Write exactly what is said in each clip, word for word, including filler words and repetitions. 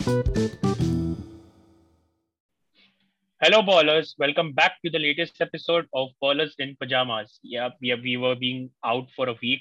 Hello, ballers. Welcome back to the latest episode of Ballers in Pajamas. Yeah, we, we were being out for a week,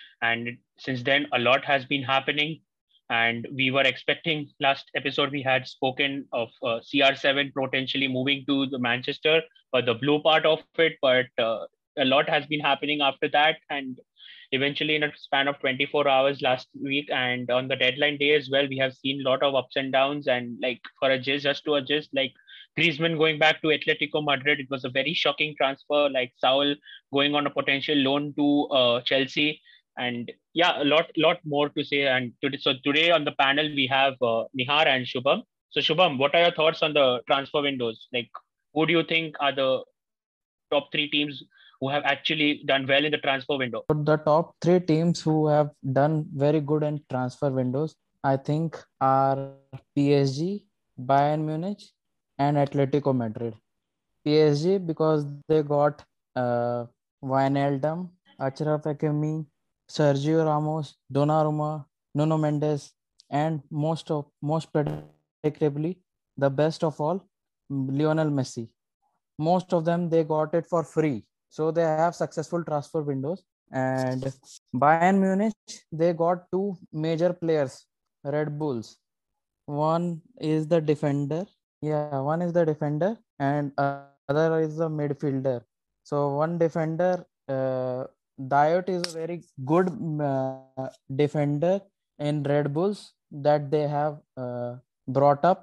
and since then, a lot has been happening. And we were expecting last episode we had spoken of uh, C R seven potentially moving to the Manchester, or the blue part of it, but uh, a lot has been happening after that. And eventually, in a span of twenty-four hours last week, and on the deadline day as well, we have seen a lot of ups and downs. And like for a just, just to adjust, like Griezmann going back to Atletico Madrid, it was a very shocking transfer. Like Saul going on a potential loan to uh, Chelsea, and yeah, a lot, lot more to say. And today, so today on the panel we have uh, Nihar and Shubham. So Shubham, what are your thoughts on the transfer windows? Like, who do you think are the top three teams who have actually done well in the transfer window? So the top three teams who have done very good in transfer windows, I think, are P S G, Bayern Munich, and Atletico Madrid. P S G because they got uh, Wijnaldum, Achraf Hakimi, Sergio Ramos, Donnarumma, Nuno Mendes, and most of most predictably, the best of all, Lionel Messi. Most of them they got it for free, so they have successful transfer windows. And Bayern Munich, they got two major players, Red Bulls. One is the defender. Yeah, one is the defender and other is the midfielder. So one defender, uh, Diot is a very good uh, defender in Red Bulls that they have uh, brought up.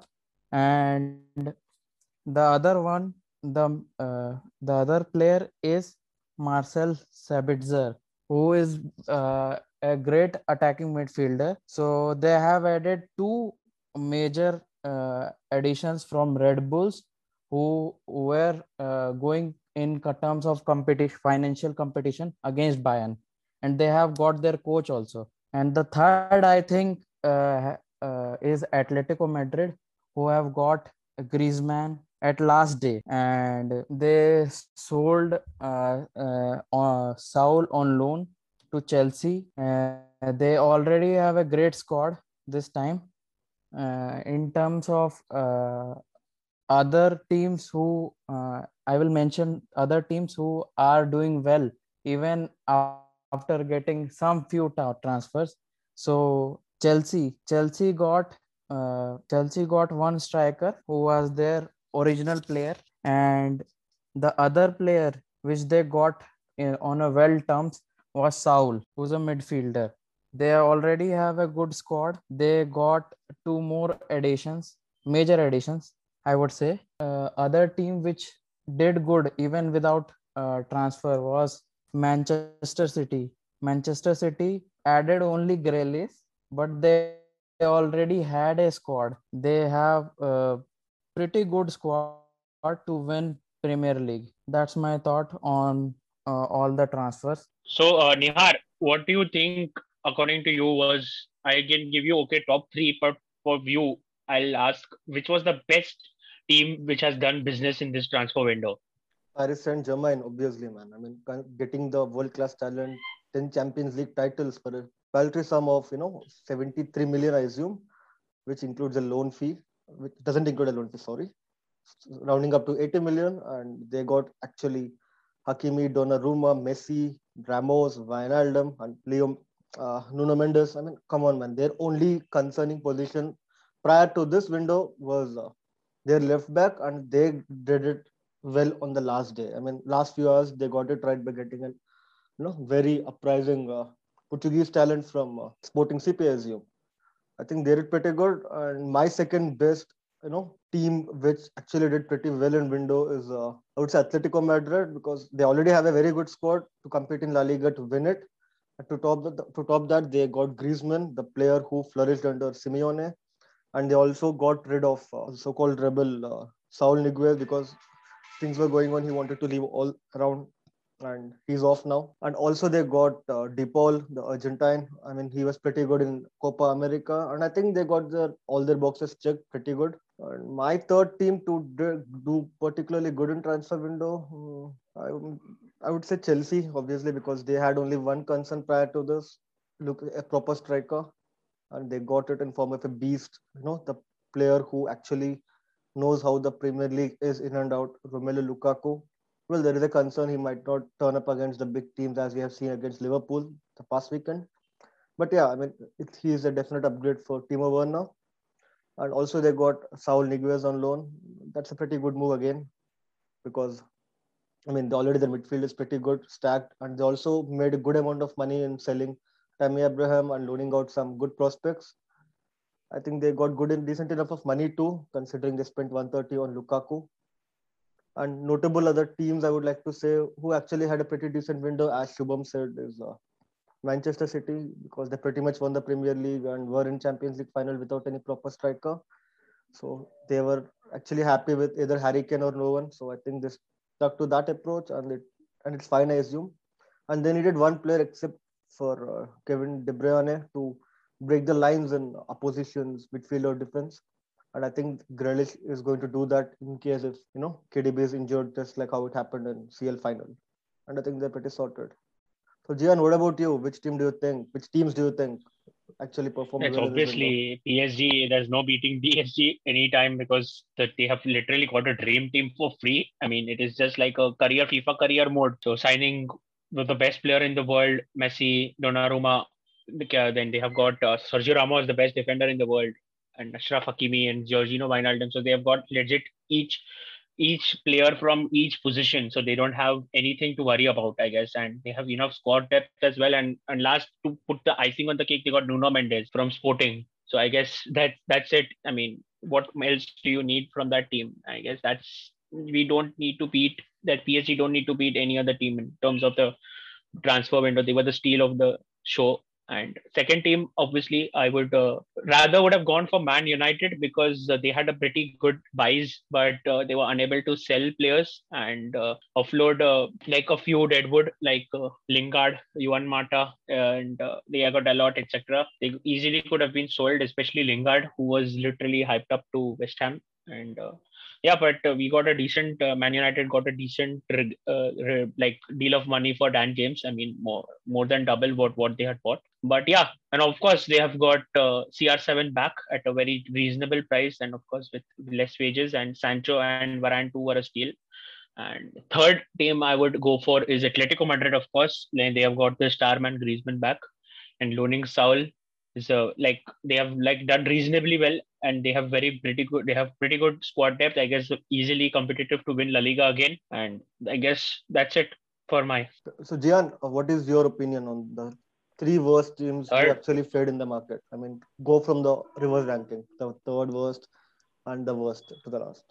And the other one, the uh, the other player is Marcel Sabitzer, who is uh, a great attacking midfielder. So they have added two major uh, additions from Red Bulls, who were uh, going in terms of competition, financial competition against Bayern, and they have got their coach also. And the third, I think, uh, uh, is Atletico Madrid, who have got Griezmann at last day, and they sold uh, uh, uh, Saul on loan to Chelsea. Uh, they already have a great squad this time. Uh, in terms of uh, other teams who uh, I will mention other teams who are doing well even after getting some few ta- transfers. So Chelsea, Chelsea got uh, Chelsea got one striker who was their original player, and the other player which they got in, on a well terms was Saul, who's a midfielder. They already have a good squad. They got two more additions, major additions, I would say. Uh, other team which did good even without uh, transfer was Manchester City. Manchester City added only Grealish, but they already had a squad. They have a pretty good squad to win Premier League. That's my thought on uh, all the transfers. So uh, Nihar, what do you think according to you was? I can give you okay top three, but for you, I'll ask which was the best team which has done business in this transfer window. Paris Saint-Germain, obviously, man. I mean, con- getting the world-class talent, ten Champions League titles for a paltry sum of, you know, seventy-three million, I assume, which includes a loan fee, which doesn't include a loan fee, sorry, rounding up to eighty million. And they got actually Hakimi, Donnarumma, Messi, Ramos, Wijnaldum, and Leo, uh, Nuno Mendes. I mean, come on, man. Their only concerning position prior to this window was uh, their left back, and they did it well on the last day. I mean, last few hours they got it right by getting an you know very uprising uh, Portuguese talent from uh, Sporting C P S U. I think they did pretty good. And my second best, you know, team which actually did pretty well in window is uh, I would say Atletico Madrid, because they already have a very good squad to compete in La Liga to win it. And to top that, to top that, they got Griezmann, the player who flourished under Simeone, and they also got rid of uh, so-called rebel uh, Saul Niguez, because things were going on. He wanted to leave all around, and he's off now. And also they got uh, DePaul, the Argentine. I mean, he was pretty good in Copa America, and I think they got their all their boxes checked pretty good. And my third team to do, do particularly good in transfer window, hmm, I, would- I would say Chelsea, obviously, because they had only one concern prior to this, look a proper striker, and they got it in form of a beast. You know, the player who actually knows how the Premier League is in and out, Romelu Lukaku. Well, there is a concern he might not turn up against the big teams as we have seen against Liverpool the past weekend. But yeah, I mean, it, he is a definite upgrade for Timo Werner. And also they got Saul Niguez on loan. That's a pretty good move again because, I mean, already the midfield is pretty good, stacked. And they also made a good amount of money in selling Tammy Abraham and loaning out some good prospects. I think they got good and decent enough of money too, considering they spent one hundred thirty on Lukaku. And notable other teams I would like to say who actually had a pretty decent window, as Shubham said, is uh, Manchester City, because they pretty much won the Premier League and were in Champions League final without any proper striker. So they were actually happy with either Harry Kane or no one. So I think they stuck to that approach, and it and it's fine, I assume. And they needed one player except for uh, Kevin De Bruyne to break the lines in opposition's midfield or defense. And I think Grealish is going to do that in case if, you know, K D B is injured, just like how it happened in C L final. And I think they're pretty sorted. So Jian, what about you? Which team do you think, which teams do you think actually performed It's well in this window? obviously P S G. There's no beating P S G anytime because that they have literally got a dream team for free. I mean, it is just like a career FIFA career mode. So signing with the best player in the world, Messi, Donnarumma. Then they have got uh, Sergio Ramos, the best defender in the world, and Ashraf Hakimi and Jorginho Wijnaldum. So they have got legit each each player from each position, so they don't have anything to worry about, I guess. And they have enough squad depth as well. And and last, to put the icing on the cake, they got Nuno Mendes from Sporting. So I guess that that's it. I mean, what else do you need from that team? I guess that's we don't need to beat that P S G. Don't need to beat any other team in terms of the transfer window. They were the steal of the show. And second team, obviously, I would uh, rather would have gone for Man United because uh, they had a pretty good buys, but uh, they were unable to sell players and uh, offload uh, like a few deadwood like uh, Lingard, Juan Mata, and uh, Diego Dalot, et cetera. They easily could have been sold, especially Lingard, who was literally hyped up to West Ham. And uh, yeah, but uh, we got a decent uh, Man United got a decent uh, like deal of money for Dan James. I mean, more more than double what what they had bought. But yeah, and of course they have got uh, C R seven back at a very reasonable price, and of course with less wages. And Sancho and Varane too were a steal. And third team I would go for is Atletico Madrid, of course. They have got the star man Griezmann back, and loaning Saul is uh, like they have like done reasonably well, and they have very pretty good. They have pretty good squad depth. I guess easily competitive to win La Liga again. And I guess that's it for my. So Jian, uh, what is your opinion on the three worst teams who Third. actually fared in the market? I mean, go from the reverse ranking, the third worst and the worst to the last.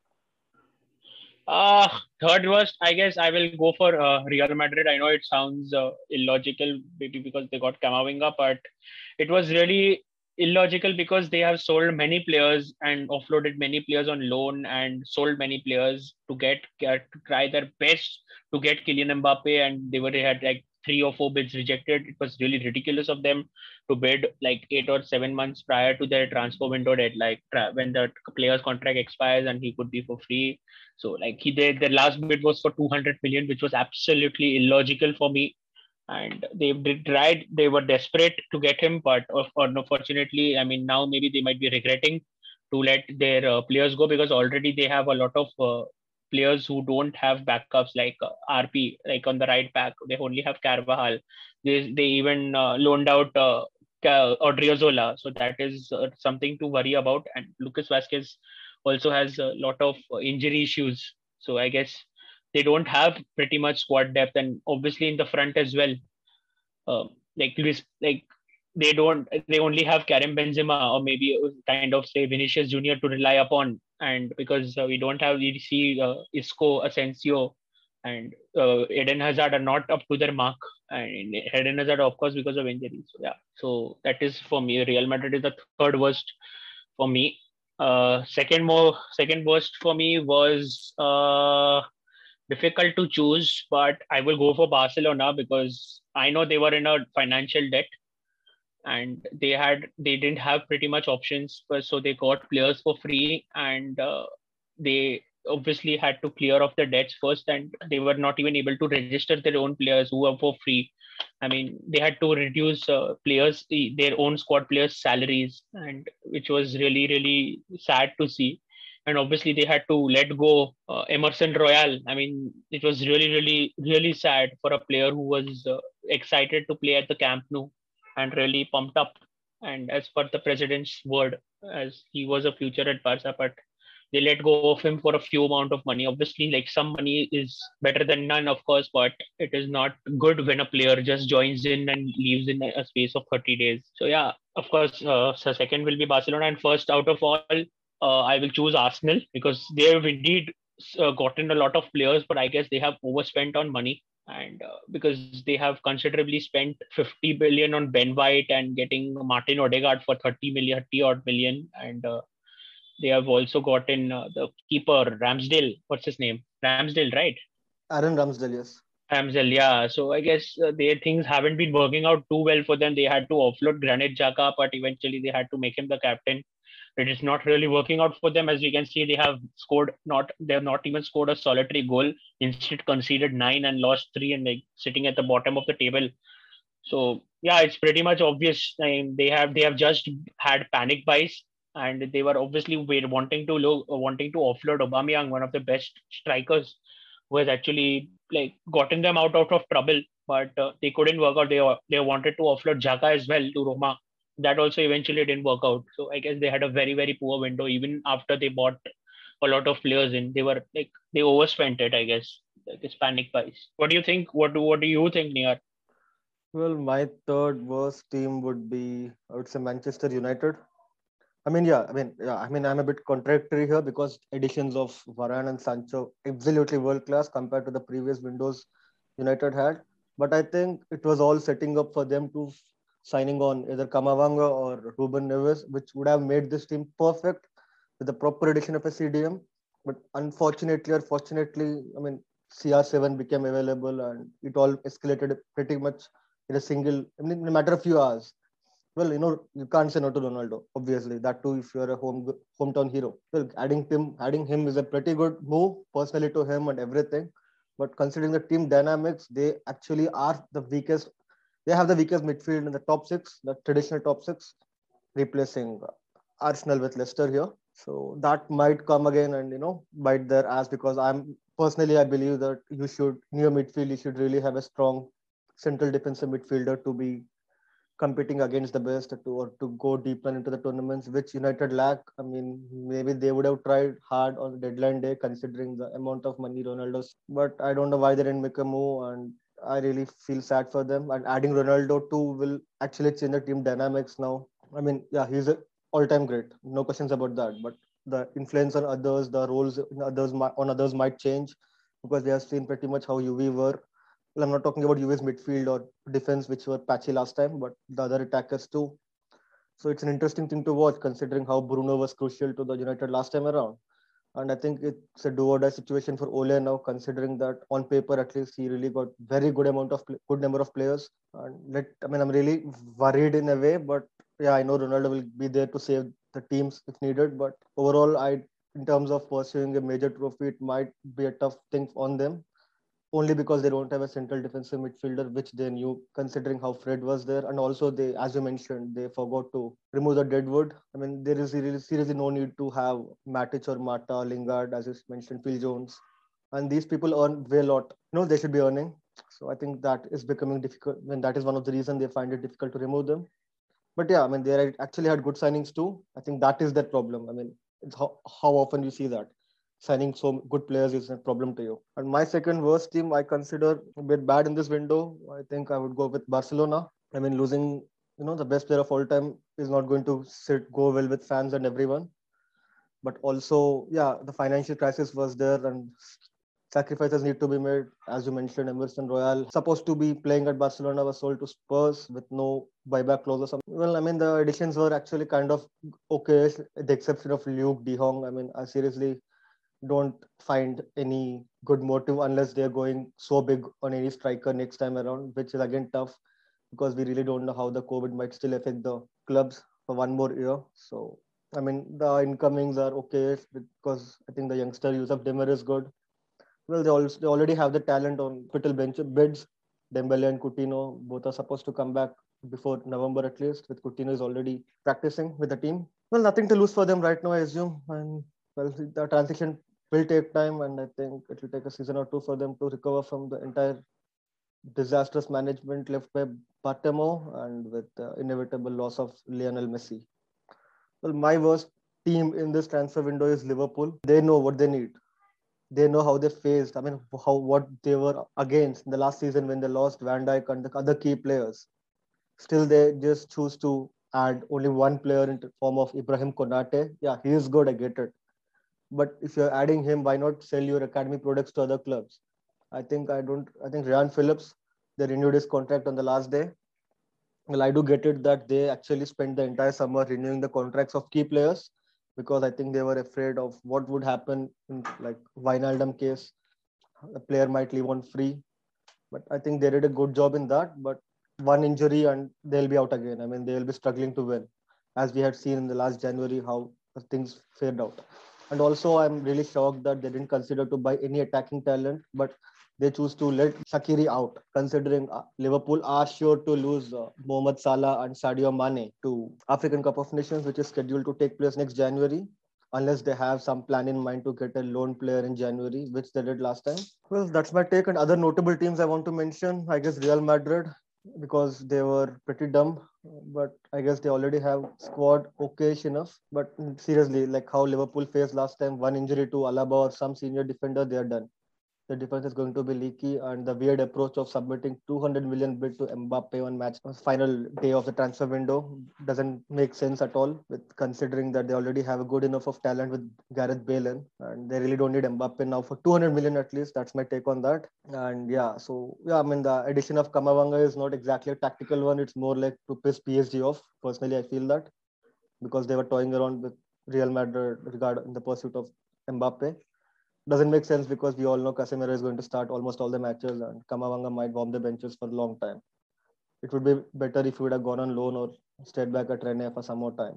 Uh, third worst, I guess I will go for uh, Real Madrid. I know it sounds uh, illogical, maybe because they got Camavinga, but it was really illogical because they have sold many players and offloaded many players on loan and sold many players to get, get to try their best to get Kylian Mbappe, and they were they had like three or four bids rejected. It was really ridiculous of them to bid like eight or seven months prior to their transfer window dead, like when the player's contract expires and he could be for free. So like he did, the last bid was for two hundred million, which was absolutely illogical for me. And they did tried, they were desperate to get him, but unfortunately, I mean, now maybe they might be regretting to let their uh, players go because already they have a lot of uh, players who don't have backups like uh, R P, like on the right back. They only have Carvajal. They, they even uh, loaned out uh, Odriozola. So that is uh, something to worry about. And Lucas Vasquez also has a lot of injury issues. So I guess they don't have pretty much squad depth, and obviously in the front as well. Uh, like like they don't, they only have Karim Benzema or maybe kind of say Vinicius Junior to rely upon, and because uh, we don't have, we see uh, Isco, Asensio, and uh, Eden Hazard are not up to their mark, and Eden Hazard of course because of injuries. So, yeah, so that is for me. Real Madrid is the third worst for me. Uh, second more second worst for me was uh, difficult to choose, but I will go for Barcelona because I know they were in a financial debt and they had they didn't have pretty much options, so they got players for free, and uh, they obviously had to clear off the debts first, and they were not even able to register their own players who were for free. I mean, they had to reduce uh, players, their own squad players' salaries, and which was really, really sad to see. And obviously, they had to let go uh, Emerson Royal. I mean, it was really, really, really sad for a player who was uh, excited to play at the Camp Nou and really pumped up. And as per the president's word, as he was a future at Barca, but they let go of him for a few amount of money. Obviously, like some money is better than none, of course, but it is not good when a player just joins in and leaves in a space of thirty days. So yeah, of course, uh, so second will be Barcelona, and first out of all, uh, I will choose Arsenal because they have indeed uh, gotten a lot of players, but I guess they have overspent on money. And uh, because they have considerably spent fifty billion on Ben White and getting Martin Odegaard for thirty million, thirty odd million, and uh, they have also gotten uh, the keeper Ramsdale. What's his name? Ramsdale, right? Aaron Ramsdale, yes. Ramsdale, yeah. So I guess uh, their things haven't been working out too well for them. They had to offload Granit Xhaka, but eventually they had to make him the captain. It is not really working out for them. As we can see, they have scored not they have not even scored a solitary goal. Instead, conceded nine and lost three, and like sitting at the bottom of the table. So yeah, it's pretty much obvious. I mean, they have they have just had panic buys, and they were obviously wait, wanting to look, wanting to offload Aubameyang, one of the best strikers, who has actually like gotten them out out of trouble. But uh, they couldn't work out. They they wanted to offload Xhaka as well to Roma. That also eventually didn't work out. So I guess they had a very very poor window even after they bought a lot of players in. They were like they overspent it. I guess like it's panic buys. What do you think? What do what do you think, Nia? Well, my third worst team would be, I would say, Manchester United. I mean, yeah, I mean, yeah, I mean, I'm a bit contradictory here because additions of Varane and Sancho absolutely world class compared to the previous windows United had. But I think it was all setting up for them to signing on either Kamavanga or Ruben Neves, which would have made this team perfect with the proper addition of a C D M. But unfortunately or fortunately, I mean, C R seven became available and it all escalated pretty much in a single, I mean, in a matter of few hours. Well, you know, you can't say no to Ronaldo, obviously. That too, if you're a home hometown hero. Well, adding him, adding him is a pretty good move personally to him and everything. But considering the team dynamics, they actually are the weakest. They have the weakest midfield in the top six, the traditional top six, replacing Arsenal with Leicester here. So that might come again and you know bite their ass because I'm personally I believe that you should near midfield you should really have a strong central defensive midfielder to be competing against the best to or to go deeper into the tournaments, which United lack. I mean, maybe they would have tried hard on deadline day considering the amount of money Ronaldo's. But I don't know why they didn't make a move, and I really feel sad for them. And adding Ronaldo too will actually change the team dynamics now. I mean, yeah, he's an all-time great, no questions about that. But the influence on others, the roles in others on others might change because they have seen pretty much how U V were. Well, I'm not talking about U S midfield or defense, which were patchy last time, but the other attackers too. So it's an interesting thing to watch, considering how Bruno was crucial to the United last time around. And I think it's a do or die situation for Ole now, considering that on paper at least he really got very good amount of good number of players. And let I mean I'm really worried in a way, but yeah, I know Ronaldo will be there to save the teams if needed. But overall, I in terms of pursuing a major trophy, it might be a tough thing on them only because they don't have a central defensive midfielder, which they knew, considering how Fred was there. And also, they, as you mentioned, they forgot to remove the deadwood. I mean, there is really, seriously no need to have Matic or Mata, Lingard, as you mentioned, Phil Jones. And these people earn way a lot. You know, they should be earning. So I think that is becoming difficult. I mean, that is one of the reasons they find it difficult to remove them. But yeah, I mean, they actually had good signings too. I think that is their problem. I mean, it's how, how often you see that signing so good players is a problem to you. And my second worst team, I consider a bit bad in this window. I think I would go with Barcelona. I mean, losing, you know, the best player of all time is not going to sit go well with fans and everyone. But also, yeah, the financial crisis was there and sacrifices need to be made. As you mentioned, Emerson Royal, supposed to be playing at Barcelona, was sold to Spurs with no buyback clause or something. Well, I mean, the additions were actually kind of okay, with the exception of Luke de Jong. I mean, I seriously don't find any good motive unless they're going so big on any striker next time around, which is again tough because we really don't know how the COVID might still affect the clubs for one more year. So I mean, the incomings are okay because I think the youngster Yusuf Demir is good. Well, they, also, they already have the talent on hospital bench bids. Dembele and Coutinho both are supposed to come back before November at least. With Coutinho is already practicing with the team. Well, nothing to lose for them right now, I assume. And well, the transition will take time, and I think it will take a season or two for them to recover from the entire disastrous management left by Bartomeu and with the inevitable loss of Lionel Messi. Well, my worst team in this transfer window is Liverpool. They know what they need. They know how they faced. I mean, how what they were against in the last season when they lost Van Dijk and the other key players. Still, they just choose to add only one player in the form of Ibrahim Konate. Yeah, he is good. I get it. But if you're adding him, why not sell your academy products to other clubs? I think I don't. I think Ryan Phillips, they renewed his contract on the last day. Well, I do get it that they actually spent the entire summer renewing the contracts of key players because I think they were afraid of what would happen in like Wijnaldum case. The player might leave on free, but I think they did a good job in that. But one injury and they'll be out again. I mean, they'll be struggling to win, as we had seen in the last January how things fared out. And also, I'm really shocked that they didn't consider to buy any attacking talent, but they choose to let Shaqiri out, considering uh, Liverpool are sure to lose uh, Mohamed Salah and Sadio Mane to African Cup of Nations, which is scheduled to take place next January, unless they have some plan in mind to get a loan player in January, which they did last time. Well, that's my take. And other notable teams I want to mention, I guess Real Madrid, because they were pretty dumb, but I guess they already have squad okayish enough. But seriously, like how Liverpool faced last time, one injury to Alaba or some senior defender, they are done. The defense is going to be leaky, and the weird approach of submitting two hundred million bid to Mbappe on match final day of the transfer window doesn't make sense at all. With considering that they already have a good enough of talent with Gareth Bale in, and they really don't need Mbappe now for two hundred million at least. That's my take on that. And yeah, so yeah, I mean the addition of Kamavanga is not exactly a tactical one. It's more like to piss P S G off. Personally, I feel that because they were toying around with Real Madrid regard in the pursuit of Mbappe. Doesn't make sense because we all know Casemiro is going to start almost all the matches and Kamavanga might warm the benches for a long time. It would be better if he would have gone on loan or stayed back at Rennes for some more time.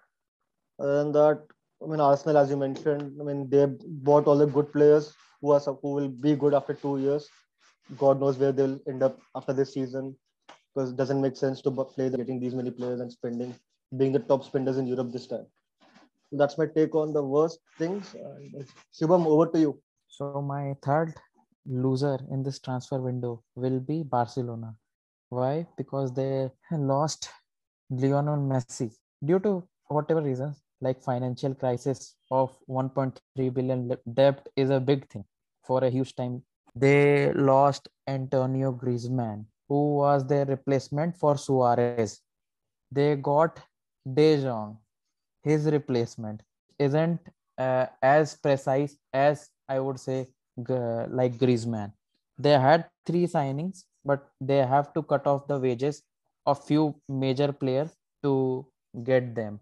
Other than that, I mean, Arsenal, as you mentioned, I mean, they bought all the good players who are who will be good after two years. God knows where they'll end up after this season because it doesn't make sense to play the, getting these many players and spending, being the top spenders in Europe this time. That's my take on the worst things. Uh, Shubham, over to you. So my third loser in this transfer window will be Barcelona. Why? Because they lost Lionel Messi due to whatever reasons, like financial crisis of one point three billion debt is a big thing for a huge time. They lost Antonio Griezmann, who was their replacement for Suarez. They got De Jong, his replacement, isn't uh, as precise as I would say g- like Griezmann. They had three signings, but they have to cut off the wages of few major players to get them.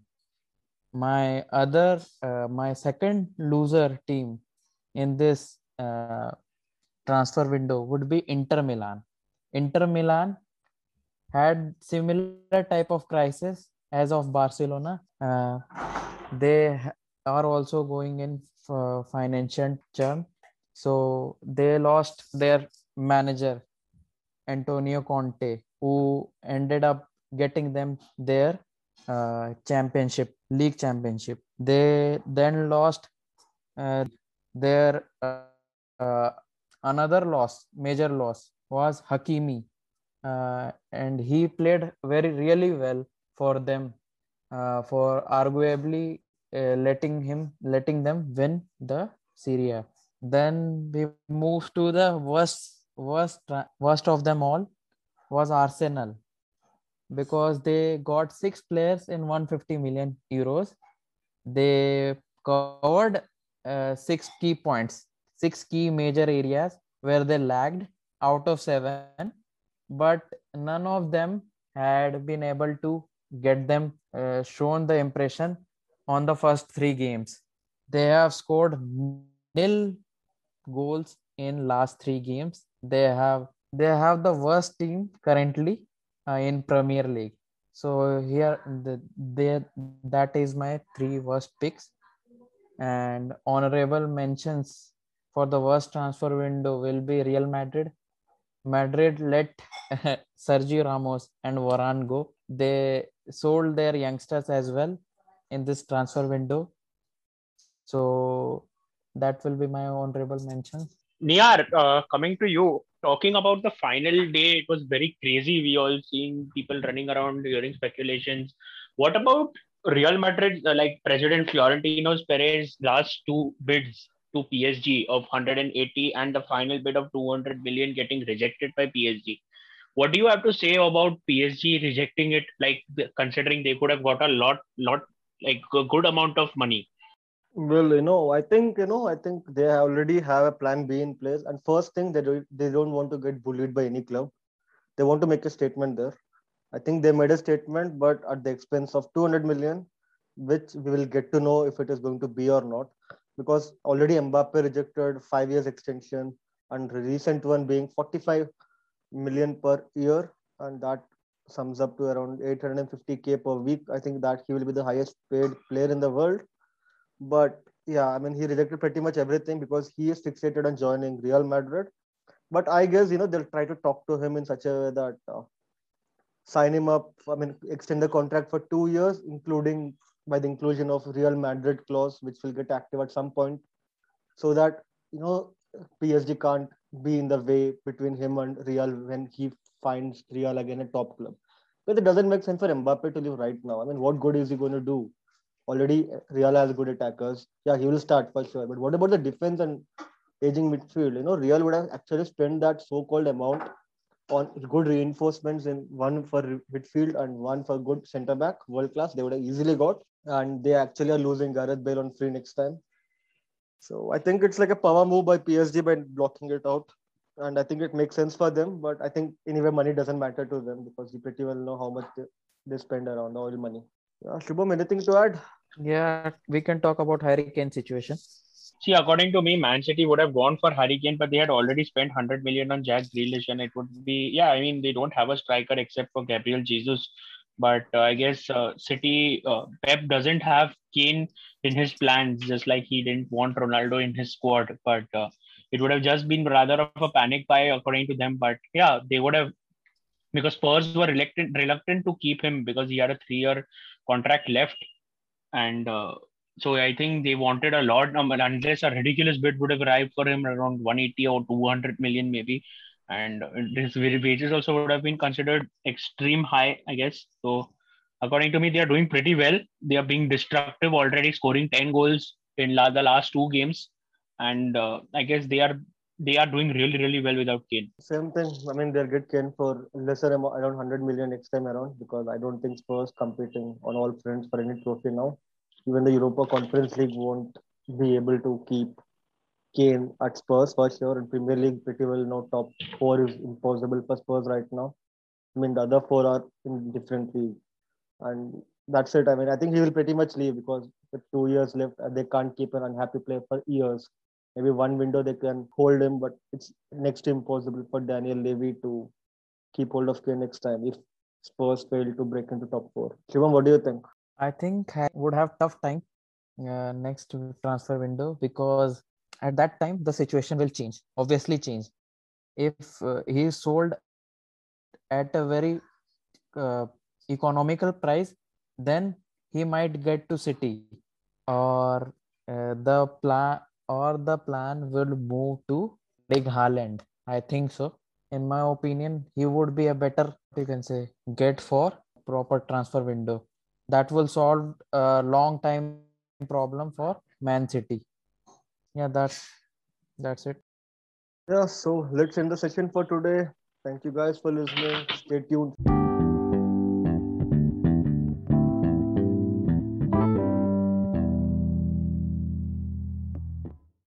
My other, uh, my second loser team in this uh, transfer window would be Inter Milan. Inter Milan had similar type of crisis as of Barcelona. Uh, they are also going in for financial churn. So they lost their manager, Antonio Conte, who ended up getting them their uh, championship, league championship. They then lost uh, their uh, another loss, major loss was Hakimi, uh, and he played very really well for them, uh, for arguably uh, letting him letting them win the Serie A. Then we move to the worst worst worst of them all was Arsenal, because they got six players in one hundred fifty million euros. They covered uh, six key points, six key major areas where they lagged out of seven, but none of them had been able to get them uh, shown the impression on the first three games. They have scored nil goals in last three games. They have they have the worst team currently uh, in Premier League. So here, the, there, that is my three worst picks. And honorable mentions for the worst transfer window will be Real Madrid. Madrid let Sergio Ramos and Varane go. They sold their youngsters as well in this transfer window. So that will be my honorable mention. Niyar, uh, coming to you, talking about the final day, it was very crazy. We all seeing people running around hearing speculations. What about Real Madrid, uh, like President Florentino Perez last two bids to P S G of one hundred eighty and the final bid of two hundred million getting rejected by P S G? What do you have to say about P S G rejecting it? Like considering they could have got a lot, lot, like a good amount of money. Well, you know, I think you know, I think they already have a plan B in place. And first thing, they do, they don't want to get bullied by any club. They want to make a statement there. I think they made a statement, but at the expense of two hundred million, which we will get to know if it is going to be or not. Because already Mbappe rejected five years extension, and the recent one being forty-five million per year, and that sums up to around eight hundred fifty k per week. I think that he will be the highest paid player in the world. But yeah, I mean, he rejected pretty much everything because he is fixated on joining Real Madrid. But I guess, you know, they'll try to talk to him in such a way that uh, sign him up, I mean, extend the contract for two years, including by the inclusion of Real Madrid clause, which will get active at some point, so that, you know, P S G can't be in the way between him and Real when he finds Real again a top club. But it doesn't make sense for Mbappe to leave right now. I mean, what good is he going to do? Already Real has good attackers. Yeah, he will start for sure. But what about the defense and aging midfield? You know, Real would have actually spent that so-called amount on good reinforcements in one for midfield and one for good centre back, world class. They would have easily got, and they actually are losing Gareth Bale on free next time. So I think it's like a power move by P S G by blocking it out, and I think it makes sense for them. But I think anyway, money doesn't matter to them because you pretty well know how much they, they spend around oil money. Yeah, Shubham, anything to add? Yeah, we can talk about Harry Kane situation. See, according to me, Man City would have gone for Harry Kane, but they had already spent one hundred million on Jack Grealish, and it would be, yeah, I mean, they don't have a striker except for Gabriel Jesus. But uh, I guess uh, City, uh, Pep doesn't have Kane in his plans, just like he didn't want Ronaldo in his squad. But uh, it would have just been rather of a panic buy, according to them. But yeah, they would have, because Spurs were reluctant, reluctant to keep him because he had a three year contract left. And uh, so I think they wanted a lot, um, unless a ridiculous bid would have arrived for him around one eighty or two hundred million maybe. And uh, his wages also would have been considered extreme high, I guess. So according to me, they are doing pretty well. They are being destructive already, scoring ten goals in la- the last two games. And uh, I guess they are they are doing really, really well without Kane. Same thing. I mean, they'll get Kane for lesser amount, around one hundred million next time around, because I don't think Spurs competing on all fronts for any trophy now. Even the Europa Conference League won't be able to keep Kane at Spurs for sure. And Premier League pretty well now top four is impossible for Spurs right now. I mean, the other four are in different leagues. And that's it. I mean, I think he will pretty much leave because with two years left, and they can't keep an unhappy player for years. Maybe one window they can hold him, but it's next to impossible for Daniel Levy to keep hold of Kane next time if Spurs fail to break into top four. Shivam, what do you think? I think Harry would have tough time uh, next transfer window, because at that time the situation will change, obviously change. If uh, he is sold at a very uh, economical price, then he might get to City, or uh, the plan or the plan will move to Big Haaland. I think so. In my opinion, he would be a better, you can say, get for proper transfer window. That will solve a long time problem for Man City. Yeah, that's that's it. Yeah, so let's end the session for today. Thank you guys for listening. Stay tuned.